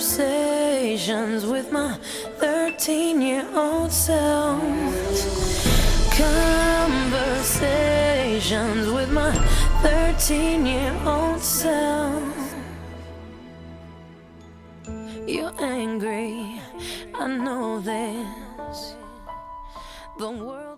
Conversations with my 13-year-old self. Conversations with my 13-year-old self. You're angry, I know this. The world